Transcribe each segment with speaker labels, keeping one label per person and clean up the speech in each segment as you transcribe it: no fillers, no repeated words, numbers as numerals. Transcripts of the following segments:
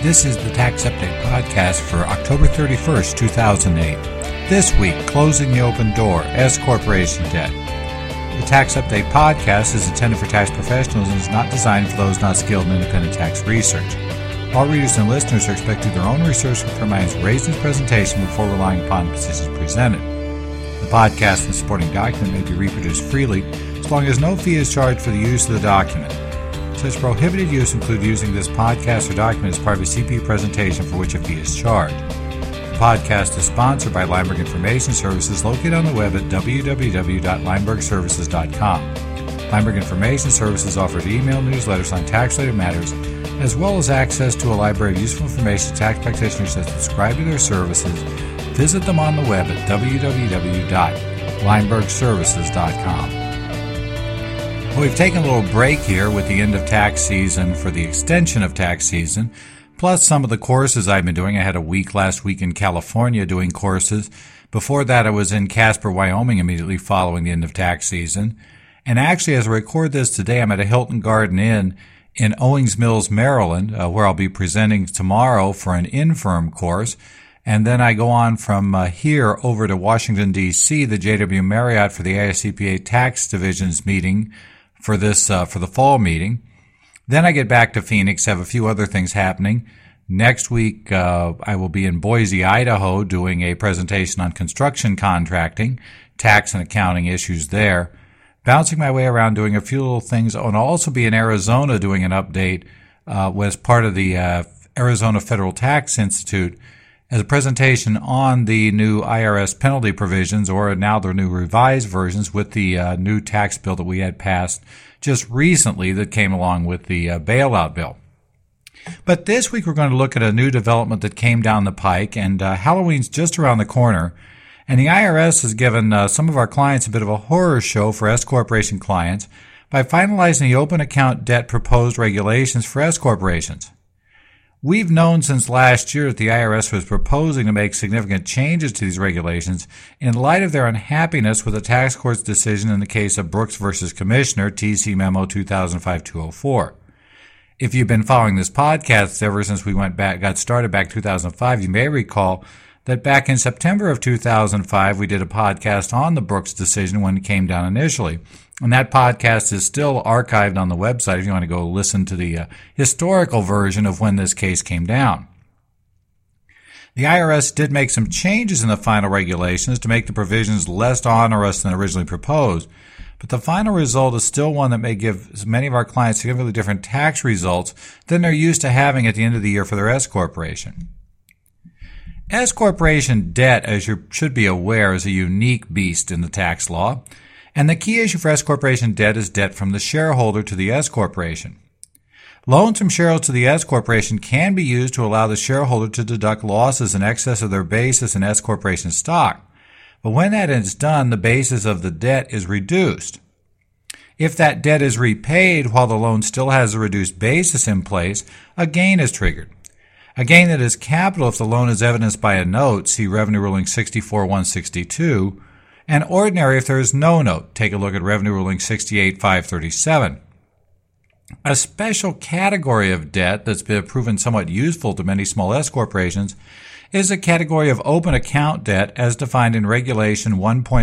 Speaker 1: This is the Tax Update Podcast for October 31st, 2008. This week, closing the open door, S Corporation debt. The Tax Update Podcast is intended for tax professionals and is not designed for those not skilled in independent tax research. All readers and listeners are expected to do their own research with their minds raised in this presentation before relying upon the positions presented. The podcast and supporting document may be reproduced freely as long as no fee is charged for the use of the document. Such prohibited use include using this podcast or document as part of a CPA presentation for which a fee is charged. The podcast is sponsored by Lineberg Information Services, located on the web at www.linebergservices.com. Lineberg Information Services offers email newsletters on tax-related matters, as well as access to a library of useful information to tax practitioners that subscribe to their services. Visit them on the web at www.linebergservices.com. Well, we've taken a little break here with the end of tax season for the extension of tax season, plus some of the courses I've been doing. I had a week last week in California doing courses. Before that, I was in Casper, Wyoming, immediately following the end of tax season. And actually, as I record this today, I'm at a Hilton Garden Inn in Owings Mills, Maryland, where I'll be presenting tomorrow for an in-firm course. And then I go on from here over to Washington, D.C., the JW Marriott for the AICPA Tax Division's meeting for this, for the fall meeting. Then I get back to Phoenix, have a few other things happening. Next week, I will be in Boise, Idaho, doing a presentation on construction contracting, tax and accounting issues there. Bouncing my way around doing a few little things. And I'll also be in Arizona doing an update, as part of the, Arizona Federal Tax Institute as a presentation on the new IRS penalty provisions, or now their new revised versions with the new tax bill that we had passed just recently that came along with the bailout bill. But this week we're going to look at a new development that came down the pike, and Halloween's just around the corner, and the IRS has given some of our clients a bit of a horror show for S Corporation clients by finalizing the open account debt proposed regulations for S Corporations. We've known since last year that the IRS was proposing to make significant changes to these regulations in light of their unhappiness with the tax court's decision in the case of Brooks versus Commissioner, TC Memo 2005-204. If you've been following this podcast ever since we got started back 2005, you may recall that back in September of 2005, we did a podcast on the Brooks decision when it came down initially. And that podcast is still archived on the website if you want to go listen to the historical version of when this case came down. The IRS did make some changes in the final regulations to make the provisions less onerous than originally proposed, but the final result is still one that may give many of our clients significantly different tax results than they're used to having at the end of the year for their S Corporation. S Corporation debt, as you should be aware, is a unique beast in the tax law. And the key issue for S Corporation debt is debt from the shareholder to the S Corporation. Loans from shareholders to the S Corporation can be used to allow the shareholder to deduct losses in excess of their basis in S Corporation stock. But when that is done, the basis of the debt is reduced. If that debt is repaid while the loan still has a reduced basis in place, a gain is triggered. A gain that is capital if the loan is evidenced by a note, see Revenue Ruling 64-162, and ordinary if there is no note. Take a look at Revenue Ruling 68-537. A special category of debt that's been proven somewhat useful to many small S corporations is a category of open account debt as defined in Regulation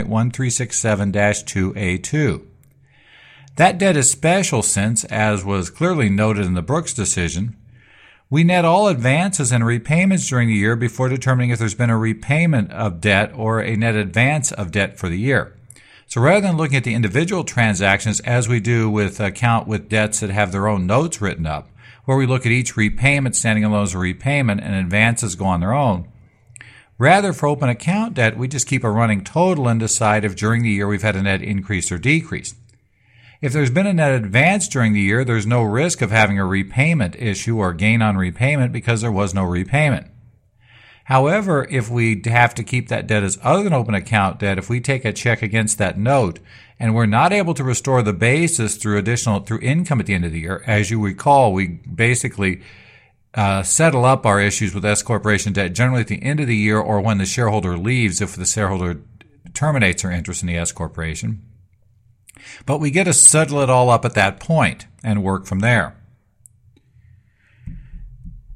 Speaker 1: 1.1367-2A2. That debt is special since, as was clearly noted in the Brooks decision, we net all advances and repayments during the year before determining if there's been a repayment of debt or a net advance of debt for the year. So rather than looking at the individual transactions as we do with debts that have their own notes written up, where we look at each repayment standing alone as a repayment and advances go on their own, rather for open account debt, we just keep a running total and decide if during the year we've had a net increase or decrease. If there's been a net advance during the year, there's no risk of having a repayment issue or gain on repayment because there was no repayment. However, if we have to keep that debt as other than open account debt, if we take a check against that note and we're not able to restore the basis through income at the end of the year, as you recall, we basically settle up our issues with S Corporation debt generally at the end of the year or when the shareholder leaves if the shareholder terminates their interest in the S Corporation. But we get to settle it all up at that point and work from there.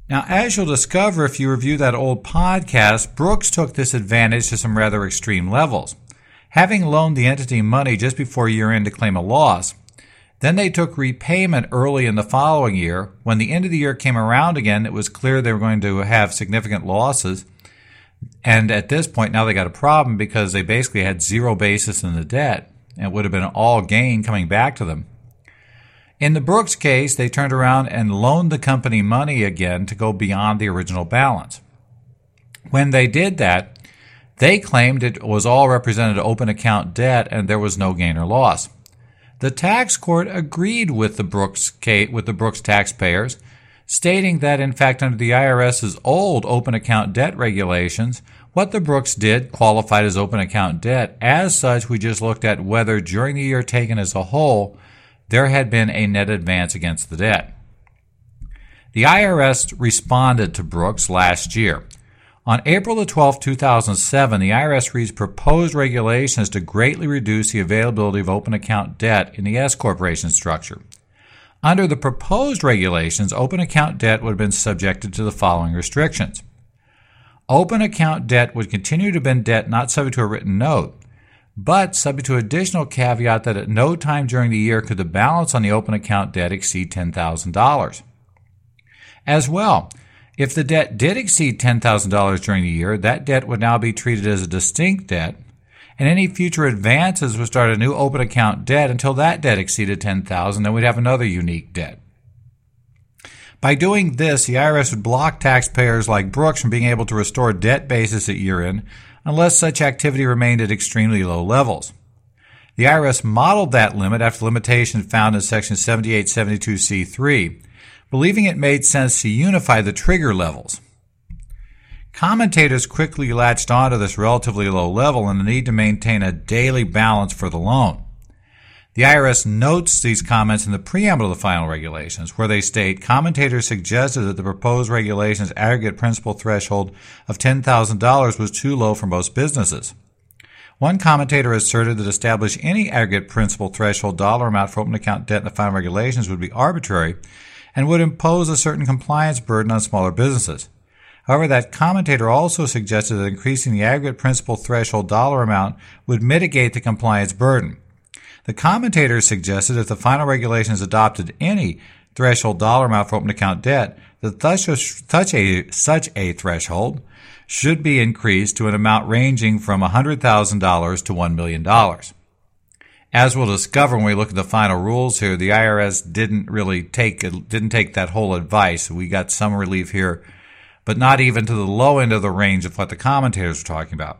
Speaker 1: Now, as you'll discover if you review that old podcast, Brooks took this advantage to some rather extreme levels. Having loaned the entity money just before year-end to claim a loss, then they took repayment early in the following year. When the end of the year came around again, it was clear they were going to have significant losses. And at this point, now they got a problem because they basically had zero basis in the debt. And it would have been all gain coming back to them. In the Brooks case, they turned around and loaned the company money again to go beyond the original balance. When they did that, they claimed it was all represented open account debt and there was no gain or loss. The tax court agreed with the Brooks taxpayers, stating that in fact under the IRS's old open account debt regulations, what the Brooks did qualified as open account debt. As such, we just looked at whether during the year taken as a whole, there had been a net advance against the debt. The IRS responded to Brooks last year. On April 12, 2007, the IRS released proposed regulations to greatly reduce the availability of open account debt in the S corporation structure. Under the proposed regulations, open account debt would have been subjected to the following restrictions. Open account debt would continue to have been debt not subject to a written note, but subject to additional caveat that at no time during the year could the balance on the open account debt exceed $10,000. As well, if the debt did exceed $10,000 during the year, that debt would now be treated as a distinct debt, and any future advances would start a new open account debt until that debt exceeded $10,000, then we'd have another unique debt. By doing this, the IRS would block taxpayers like Brooks from being able to restore debt basis at year-end unless such activity remained at extremely low levels. The IRS modeled that limit after the limitation found in Section 7872C3, believing it made sense to unify the trigger levels. Commentators quickly latched onto this relatively low level and the need to maintain a daily balance for the loan. The IRS notes these comments in the preamble of the final regulations, where they state, commentators suggested that the proposed regulations' aggregate principal threshold of $10,000 was too low for most businesses. One commentator asserted that establish any aggregate principal threshold dollar amount for open account debt in the final regulations would be arbitrary and would impose a certain compliance burden on smaller businesses. However, that commentator also suggested that increasing the aggregate principal threshold dollar amount would mitigate the compliance burden. The commentator suggested if the final regulations adopted any threshold dollar amount for open account debt, that such a threshold should be increased to an amount ranging from $100,000 to $1 million. As we'll discover when we look at the final rules here, the IRS didn't take that whole advice. We got some relief here, but not even to the low end of the range of what the commentators were talking about.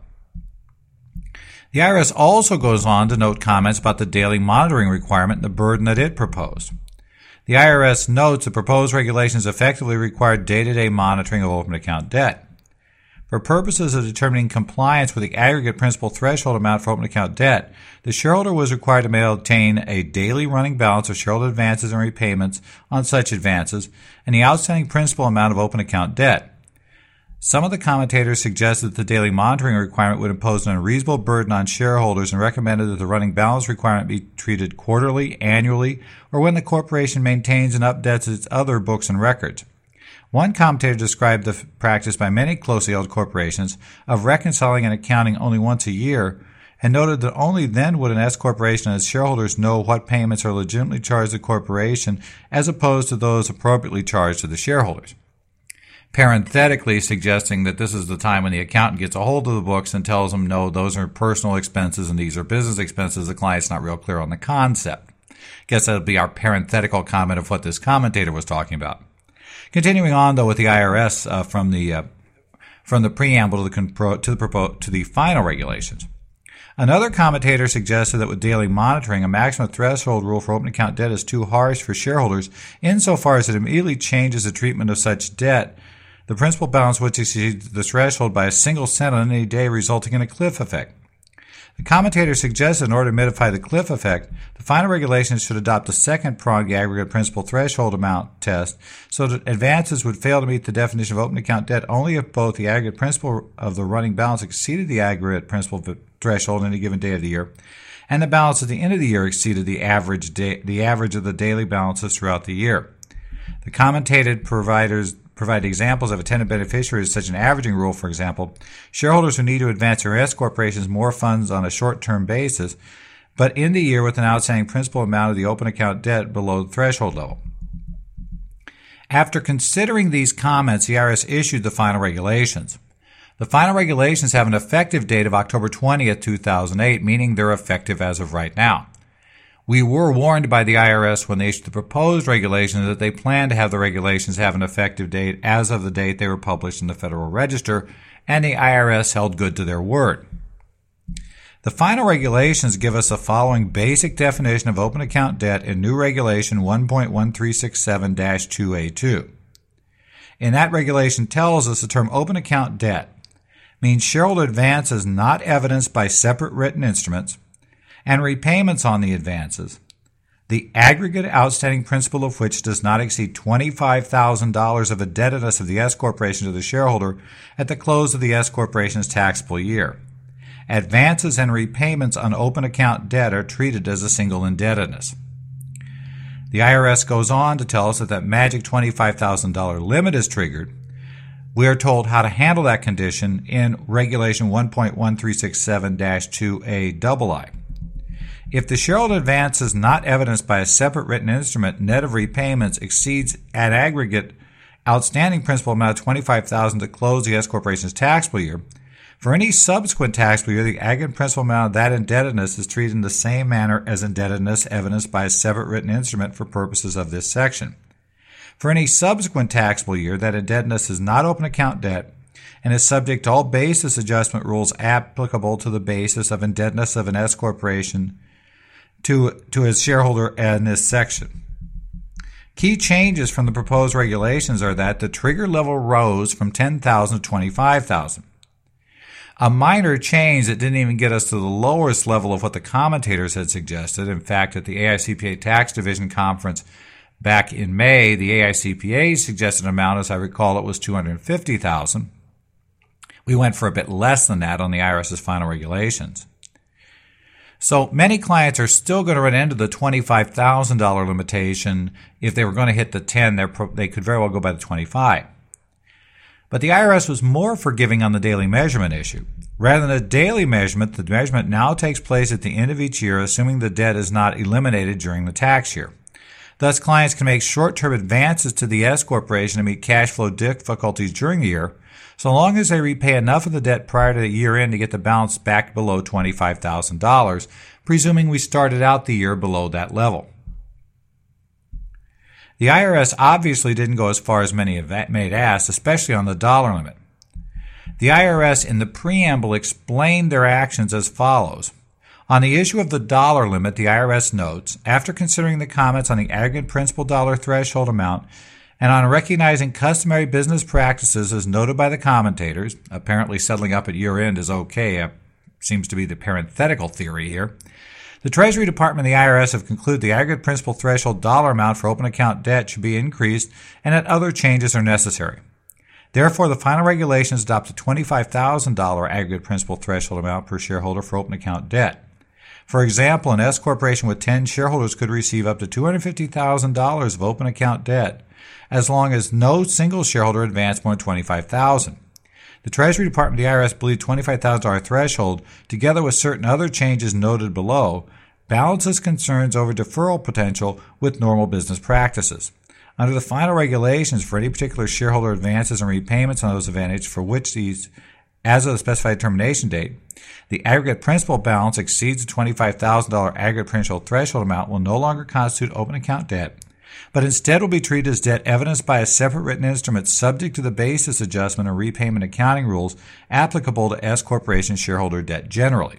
Speaker 1: The IRS also goes on to note comments about the daily monitoring requirement and the burden that it proposed. The IRS notes the proposed regulations effectively require day-to-day monitoring of open account debt. For purposes of determining compliance with the aggregate principal threshold amount for open account debt, the shareholder was required to maintain a daily running balance of shareholder advances and repayments on such advances and the outstanding principal amount of open account debt. Some of the commentators suggested that the daily monitoring requirement would impose an unreasonable burden on shareholders and recommended that the running balance requirement be treated quarterly, annually, or when the corporation maintains and updates its other books and records. One commentator described the practice by many closely held corporations of reconciling and accounting only once a year and noted that only then would an S corporation and its shareholders know what payments are legitimately charged to the corporation as opposed to those appropriately charged to the shareholders. Parenthetically suggesting that this is the time when the accountant gets a hold of the books and tells them, no, those are personal expenses and these are business expenses. The client's not real clear on the concept. Guess that'll be our parenthetical comment of what this commentator was talking about. Continuing on, though, with the IRS from the preamble to the final regulations. Another commentator suggested that with daily monitoring, a maximum threshold rule for open account debt is too harsh for shareholders insofar as it immediately changes the treatment of such debt, the principal balance which exceeds the threshold by a single cent on any day, resulting in a cliff effect. The commentator suggested in order to mitigate the cliff effect, the final regulations should adopt the second prong aggregate principal threshold amount test so that advances would fail to meet the definition of open account debt only if both the aggregate principal of the running balance exceeded the aggregate principal threshold on any given day of the year, and the balance at the end of the year exceeded the average of the daily balances throughout the year. The commentator provide examples of attendant beneficiaries, such an averaging rule, for example, shareholders who need to advance their S corporations more funds on a short-term basis, but in the year with an outstanding principal amount of the open account debt below the threshold level. After considering these comments, the IRS issued the final regulations. The final regulations have an effective date of October 20th, 2008, meaning they're effective as of right now. We were warned by the IRS when they issued the proposed regulations that they plan to have the regulations have an effective date as of the date they were published in the Federal Register, and the IRS held good to their word. The final regulations give us the following basic definition of open account debt in new regulation 1.1367-2A2. In that regulation tells us the term open account debt means shareholder advances not evidenced by separate written instruments and repayments on the advances, the aggregate outstanding principal of which does not exceed $25,000 of indebtedness of the S corporation to the shareholder at the close of the S corporation's taxable year. Advances and repayments on open account debt are treated as a single indebtedness. The IRS goes on to tell us that magic $25,000 limit is triggered. We are told how to handle that condition in Regulation 1.1367-2A. If the shareholder advance is not evidenced by a separate written instrument, net of repayments exceeds an aggregate outstanding principal amount of $25,000 to close the S corporation's taxable year, for any subsequent taxable year, the aggregate principal amount of that indebtedness is treated in the same manner as indebtedness evidenced by a separate written instrument for purposes of this section. For any subsequent taxable year, that indebtedness is not open account debt and is subject to all basis adjustment rules applicable to the basis of indebtedness of an S corporation to its shareholder in this section. Key changes from the proposed regulations are that the trigger level rose from $10,000 to $25,000. A minor change that didn't even get us to the lowest level of what the commentators had suggested. In fact, at the AICPA Tax Division Conference back in May, the AICPA suggested amount, as I recall, it was $250,000. We went for a bit less than that on the IRS's final regulations. So many clients are still going to run into the $25,000 limitation. If they were going to hit the 10, they could very well go by the 25. But the IRS was more forgiving on the daily measurement issue. Rather than a daily measurement, the measurement now takes place at the end of each year, assuming the debt is not eliminated during the tax year. Thus, clients can make short-term advances to the S corporation to meet cash flow difficulties during the year, so long as they repay enough of the debt prior to the year end to get the balance back below $25,000, presuming we started out the year below that level. The IRS obviously didn't go as far as many may ask, especially on the dollar limit. The IRS in the preamble explained their actions as follows. On the issue of the dollar limit, the IRS notes, after considering the comments on the aggregate principal dollar threshold amount and on recognizing customary business practices as noted by the commentators, apparently settling up at year end is okay, seems to be the parenthetical theory here. The Treasury Department and the IRS have concluded the aggregate principal threshold dollar amount for open account debt should be increased and that other changes are necessary. Therefore, the final regulations adopt a $25,000 aggregate principal threshold amount per shareholder for open account debt. For example, an S corporation with 10 shareholders could receive up to $250,000 of open account debt as long as no single shareholder advanced more than $25,000. The Treasury Department and the IRS believe $25,000 threshold, together with certain other changes noted below, balances concerns over deferral potential with normal business practices. Under the final regulations for any particular shareholder advances and repayments on those advantages for which these, as of the specified termination date, the aggregate principal balance exceeds the $25,000 aggregate principal threshold amount will no longer constitute open account debt, but instead will be treated as debt evidenced by a separate written instrument subject to the basis adjustment and repayment accounting rules applicable to S corporation shareholder debt generally.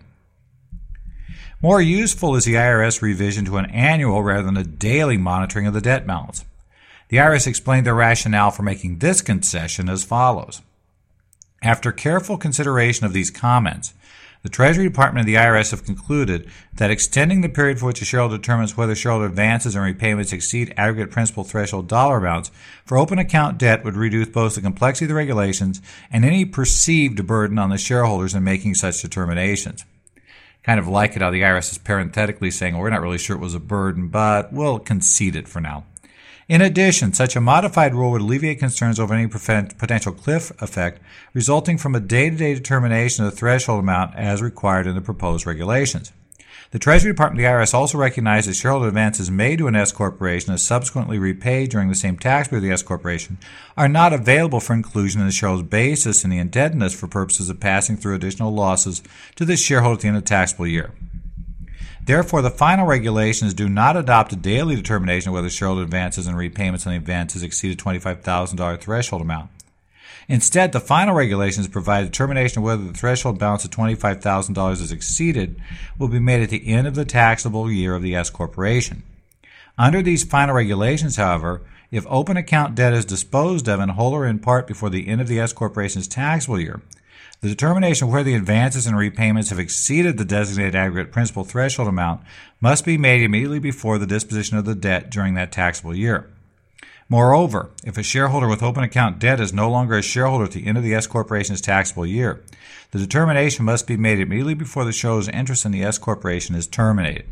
Speaker 1: More useful is the IRS revision to an annual rather than a daily monitoring of the debt balance. The IRS explained their rationale for making this concession as follows. After careful consideration of these comments, the Treasury Department and the IRS have concluded that extending the period for which a shareholder determines whether shareholder advances and repayments exceed aggregate principal threshold dollar amounts for open account debt would reduce both the complexity of the regulations and any perceived burden on the shareholders in making such determinations. Kind of like it how the IRS is parenthetically saying, well, we're not really sure it was a burden, but we'll concede it for now. In addition, such a modified rule would alleviate concerns over any potential cliff effect resulting from a day-to-day determination of the threshold amount as required in the proposed regulations. The Treasury Department and the IRS also recognize that shareholder advances made to an S corporation and subsequently repaid during the same tax period of the S corporation are not available for inclusion in the shareholder's basis in the indebtedness for purposes of passing through additional losses to the shareholder at the end of the taxable year. Therefore, the final regulations do not adopt a daily determination of whether shareholder advances and repayments on the advances exceed a $25,000 threshold amount. Instead, the final regulations provide a determination of whether the threshold balance of $25,000 is exceeded will be made at the end of the taxable year of the S corporation. Under these final regulations, however, if open account debt is disposed of in whole or in part before the end of the S corporation's taxable year, the determination of whether the advances and repayments have exceeded the designated aggregate principal threshold amount must be made immediately before the disposition of the debt during that taxable year. Moreover, if a shareholder with open account debt is no longer a shareholder at the end of the S corporation's taxable year, the determination must be made immediately before the shareholder's interest in the S corporation is terminated.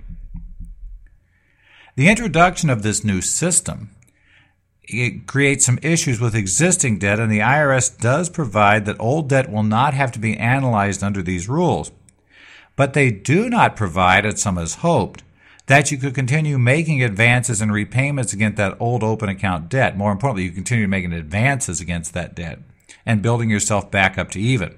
Speaker 1: The introduction of this new system creates some issues with existing debt, and the IRS does provide that old debt will not have to be analyzed under these rules. But they do not provide, as some has hoped, that you could continue making advances and repayments against that old open account debt. More importantly, you continue making advances against that debt and building yourself back up to even.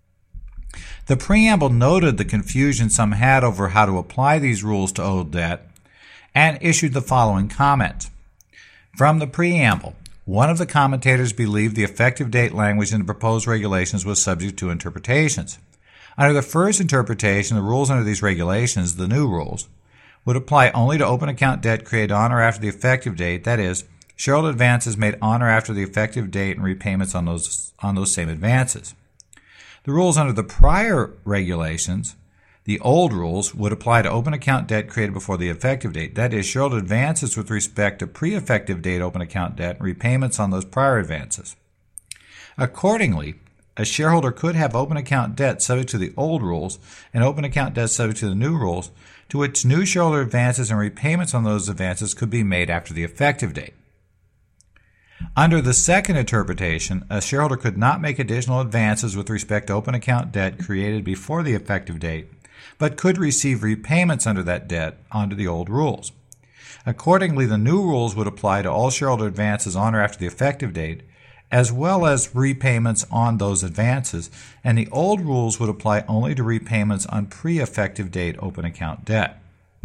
Speaker 1: The preamble noted the confusion some had over how to apply these rules to old debt and issued the following comment. From the preamble, one of the commentators believed the effective date language in the proposed regulations was subject to interpretations. Under the first interpretation, the rules under these regulations, the new rules, would apply only to open account debt created on or after the effective date, that is, shareholder advances made on or after the effective date and repayments on those same advances. The rules under the prior regulations, the old rules, would apply to open account debt created before the effective date, that is, shareholder advances with respect to pre-effective date open account debt and repayments on those prior advances. Accordingly, a shareholder could have open account debt subject to the old rules and open account debt subject to the new rules, to which new shareholder advances and repayments on those advances could be made after the effective date. Under the second interpretation, a shareholder could not make additional advances with respect to open account debt created before the effective date, but could receive repayments under that debt under the old rules. Accordingly, the new rules would apply to all shareholder advances on or after the effective date, as well as repayments on those advances, and the old rules would apply only to repayments on pre-effective date open account debt.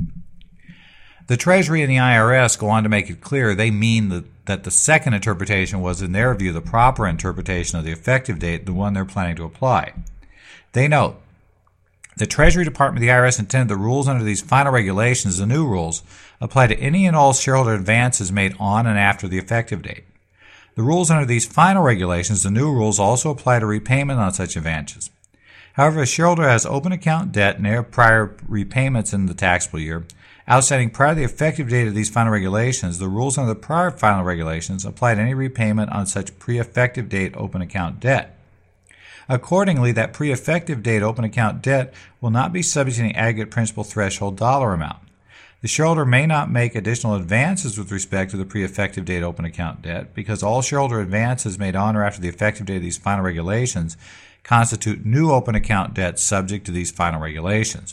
Speaker 1: The Treasury and the IRS go on to make it clear they mean that the second interpretation was, in their view, the proper interpretation of the effective date, the one they're planning to apply. They note, the Treasury Department and the IRS intended the rules under these final regulations, the new rules, apply to any and all shareholder advances made on and after the effective date. The rules under these final regulations, the new rules, also apply to repayment on such advances. However, if a shareholder has open account debt and their prior repayments in the taxable year, outstanding prior to the effective date of these final regulations, the rules under the prior final regulations apply to any repayment on such pre-effective date open account debt. Accordingly, that pre-effective date open account debt will not be subject to any aggregate principal threshold dollar amount. The shareholder may not make additional advances with respect to the pre-effective date open account debt because all shareholder advances made on or after the effective date of these final regulations constitute new open account debt subject to these final regulations.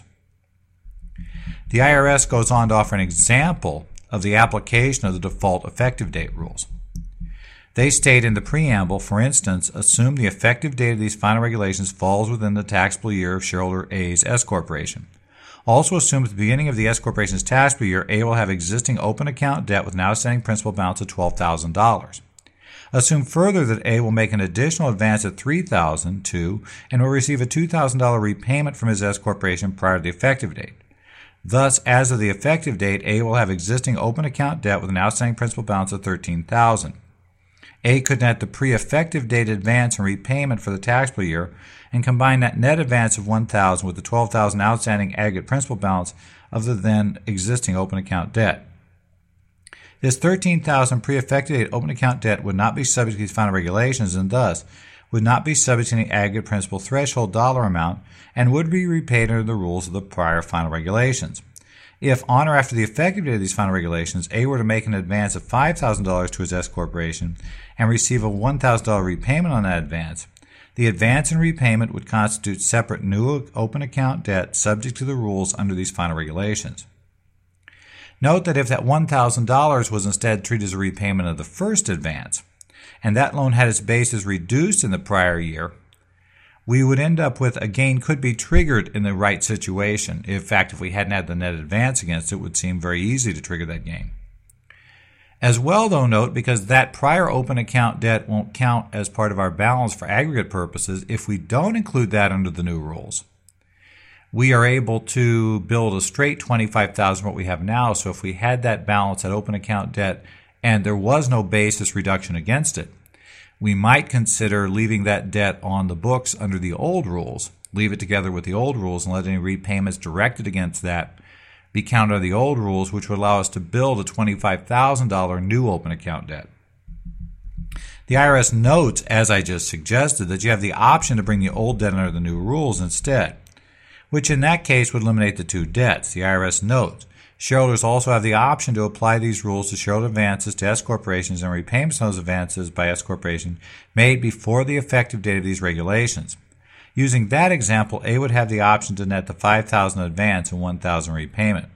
Speaker 1: The IRS goes on to offer an example of the application of the default effective date rules. They state in the preamble, for instance, assume the effective date of these final regulations falls within the taxable year of shareholder A's S corporation. Also assume at the beginning of the S corporation's taxable year, A will have existing open account debt with an outstanding principal balance of $12,000. Assume further that A will make an additional advance of $3,000 to and will receive a $2,000 repayment from his S corporation prior to the effective date. Thus, as of the effective date, A will have existing open account debt with an outstanding principal balance of $13,000. A could net the pre-effective date advance and repayment for the taxable year and combine that net advance of $1,000 with the $12,000 outstanding aggregate principal balance of the then existing open account debt. This $13,000 pre-effective date open account debt would not be subject to these final regulations and thus would not be subject to any aggregate principal threshold dollar amount and would be repaid under the rules of the prior final regulations. If, on or after the effective date of these final regulations, A were to make an advance of $5,000 to his S corporation and receive a $1,000 repayment on that advance, the advance and repayment would constitute separate new open account debt subject to the rules under these final regulations. Note that if that $1,000 was instead treated as a repayment of the first advance, and that loan had its basis reduced in the prior year, we would end up with a gain could be triggered in the right situation. In fact, if we hadn't had the net advance against it, it would seem very easy to trigger that gain. As well, though, note, because that prior open account debt won't count as part of our balance for aggregate purposes, if we don't include that under the new rules, we are able to build a straight $25,000 what we have now. So if we had that balance, that open account debt, and there was no basis reduction against it, we might consider leaving that debt on the books under the old rules, leave it together with the old rules, and let any repayments directed against that be counted under the old rules, which would allow us to build a $25,000 new open account debt. The IRS notes, as I just suggested, that you have the option to bring the old debt under the new rules instead, which in that case would eliminate the two debts. The IRS notes, shareholders also have the option to apply these rules to shareholder advances to S corporations and repayments on those advances by S corporation made before the effective date of these regulations. Using that example, A would have the option to net the $5,000 advance and $1,000 repayment.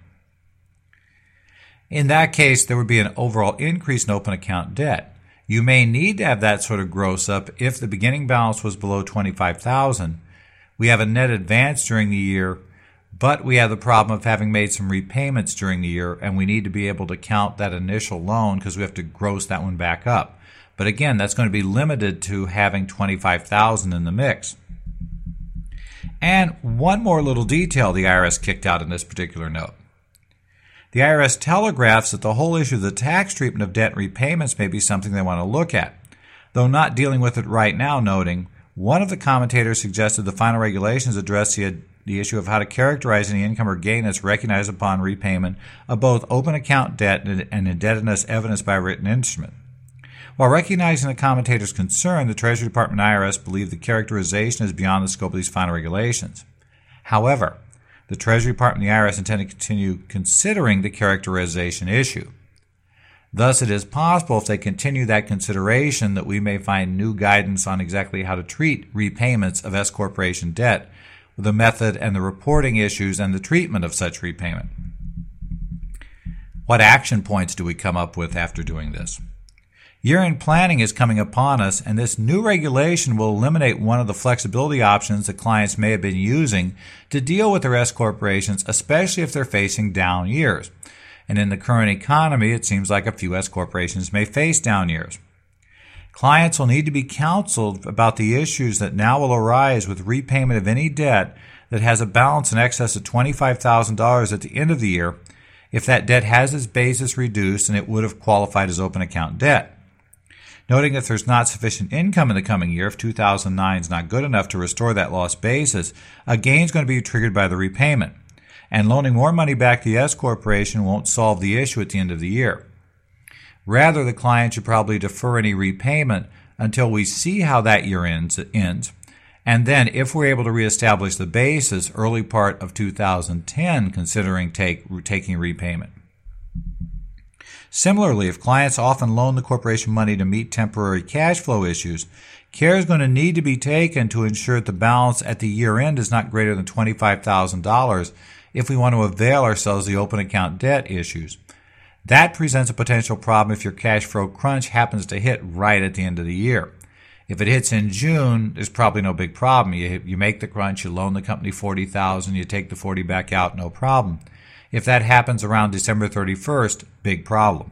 Speaker 1: In that case, there would be an overall increase in open account debt. You may need to have that sort of gross up if the beginning balance was below $25,000. We have a net advance during the year, but we have the problem of having made some repayments during the year, and we need to be able to count that initial loan because we have to gross that one back up. But again, that's going to be limited to having $25,000 in the mix. And one more little detail the IRS kicked out in this particular note. The IRS telegraphs that the whole issue of the tax treatment of debt repayments may be something they want to look at, though not dealing with it right now, noting one of the commentators suggested the final regulations address the issue of how to characterize any income or gain that's recognized upon repayment of both open account debt and indebtedness evidenced by a written instrument. While recognizing the commentator's concern, the Treasury Department and IRS believe the characterization is beyond the scope of these final regulations. However, the Treasury Department and the IRS intend to continue considering the characterization issue. Thus, it is possible if they continue that consideration that we may find new guidance on exactly how to treat repayments of S corporation debt, with the method and the reporting issues and the treatment of such repayment. What action points do we come up with after doing this? Year-end planning is coming upon us, and this new regulation will eliminate one of the flexibility options that clients may have been using to deal with their S corporations, especially if they're facing down years. And in the current economy, it seems like a few S corporations may face down years. Clients will need to be counseled about the issues that now will arise with repayment of any debt that has a balance in excess of $25,000 at the end of the year if that debt has its basis reduced and it would have qualified as open account debt. Noting if there's not sufficient income in the coming year, if 2009 is not good enough to restore that lost basis, a gain is going to be triggered by the repayment. And loaning more money back to the S corporation won't solve the issue at the end of the year. Rather, the client should probably defer any repayment until we see how that year ends, and then if we're able to reestablish the basis early part of 2010, considering taking repayment. Similarly, if clients often loan the corporation money to meet temporary cash flow issues, care is going to need to be taken to ensure that the balance at the year end is not greater than $25,000 if we want to avail ourselves of the open account debt issues. That presents a potential problem if your cash flow crunch happens to hit right at the end of the year. If it hits in June, there's probably no big problem. You make the crunch, you loan the company $40,000, you take the $40,000 back out, no problem. If that happens around December 31st, big problem.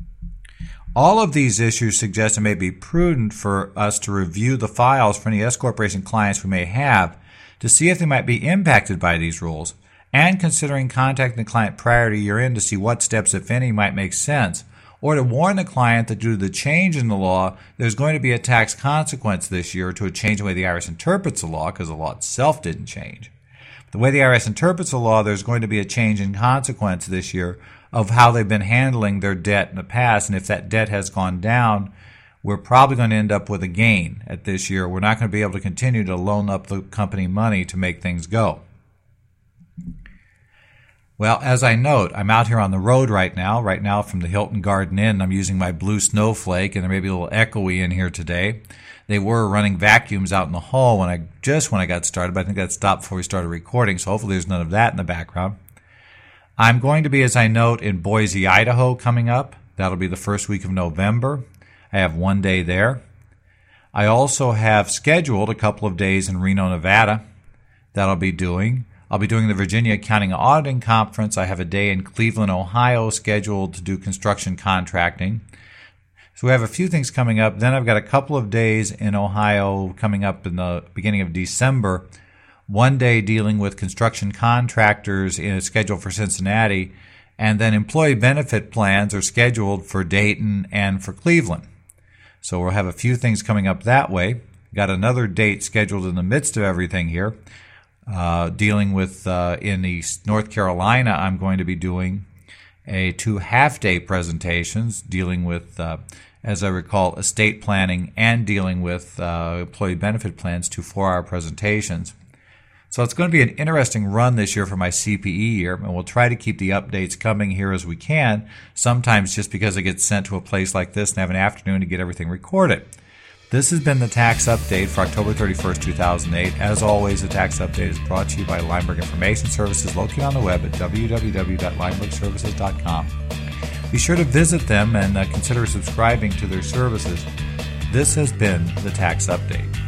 Speaker 1: All of these issues suggest it may be prudent for us to review the files for any S corporation clients we may have to see if they might be impacted by these rules, and considering contacting the client prior to year end to see what steps, if any, might make sense, or to warn the client that due to the change in the law, there's going to be a tax consequence this year to a change in the way the IRS interprets the law, because the law itself didn't change. The way the IRS interprets the law, there's going to be a change in consequence this year of how they've been handling their debt in the past. And if that debt has gone down, we're probably going to end up with a gain at this year. We're not going to be able to continue to loan up the company money to make things go. Well, as I note, I'm out here on the road right now. Right now from the Hilton Garden Inn, I'm using my Blue Snowflake, and there may be a little echoey in here today. They were running vacuums out in the hall when I got started, but I think that stopped before we started recording, so hopefully there's none of that in the background. I'm going to be, as I note, in Boise, Idaho coming up. That'll be the first week of November. I have one day there. I also have scheduled a couple of days in Reno, Nevada that I'll be doing. I'll be doing the Virginia Accounting and Auditing Conference. I have a day in Cleveland, Ohio scheduled to do construction contracting. So we have a few things coming up. Then I've got a couple of days in Ohio coming up in the beginning of December. One day dealing with construction contractors in a schedule for Cincinnati. And then employee benefit plans are scheduled for Dayton and for Cleveland. So we'll have a few things coming up that way. Got another date scheduled in the midst of everything here. Dealing with in the North Carolina, I'm going to be doing 2 half-day presentations dealing with, as I recall, estate planning and dealing with employee benefit plans, 2 4-hour presentations. So it's going to be an interesting run this year for my CPE year, and we'll try to keep the updates coming here as we can, sometimes just because I get sent to a place like this and have an afternoon to get everything recorded. This has been the Tax Update for October 31st, 2008. As always, the Tax Update is brought to you by Lineberg Information Services, located on the web at www.linebergservices.com. Be sure to visit them and consider subscribing to their services. This has been the Tax Update.